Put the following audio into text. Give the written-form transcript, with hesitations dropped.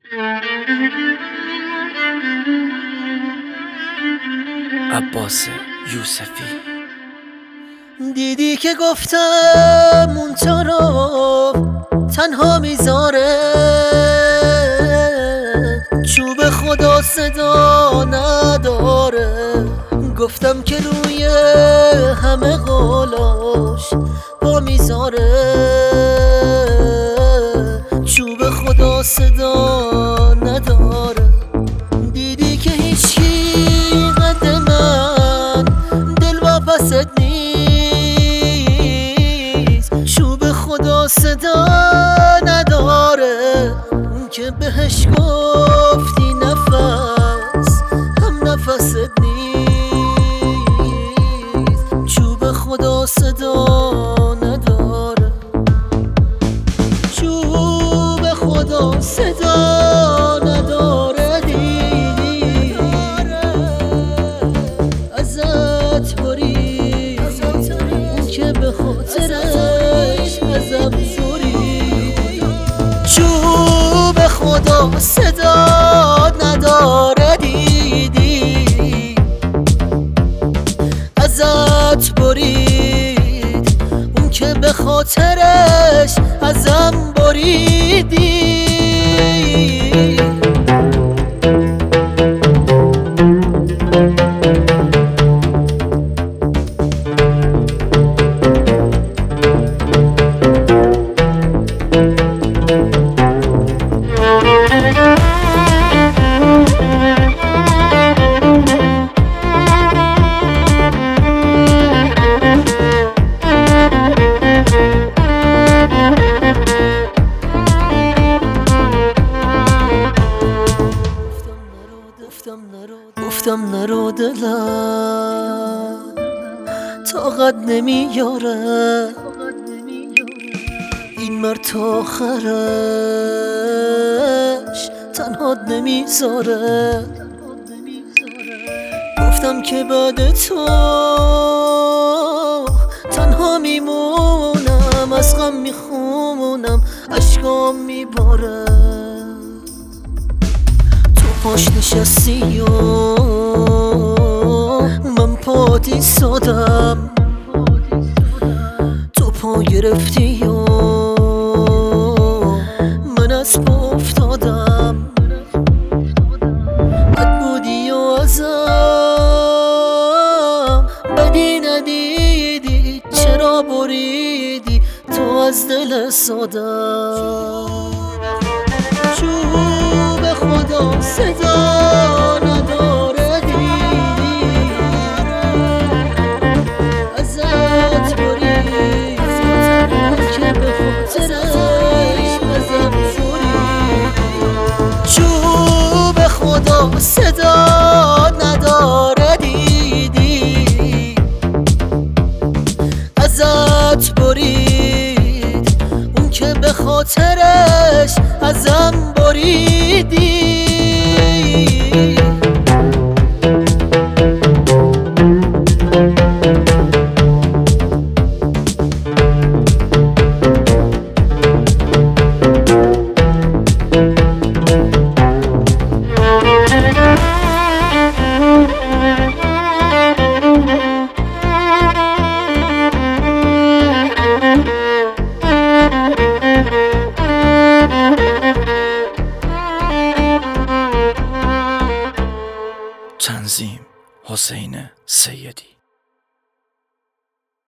عباس یوسفی. دیدی که گفتم اون تو رو تنها میذاره، چوب خدا صدا نداره. گفتم که روی همه قولاش با میذاره، چوب خدا صدا نداره. دیدی که هیچی قد من دل واپست نیست، چوب خدا صدا نداره. اون که بهش گفتی نفس هم نفست نیست، چوب خدا صدا نداره. چوب خدا صدا نداره. دیدی ازت برید اون که به خاطرش ازم زورید. چوب خدا صدا نداره. دیدی ازت برید اون که به خاطرش ازم بریدی. گفتم نرو دلم طاقت نمیاره، این مرد تا آخرش تنهات نمیذاره. گفتم که بعد تو تنها میمونم، از غم میخونم اشکام میباره. پاش نشستی و من پات ایستادم، تو پا گرفتی و من از پا افتادم. بد بودی و ازم بدی ندیدی، چرا بریدی تو از دل سادم. چوب خدا صدا نداره. دیدی ازت برید که به خاطرش ازم زورید. چوب خدا صدا نداره. دیدی ازت برید اون که به خاطرش ازم بریدی. تنظیم حسین سیدی.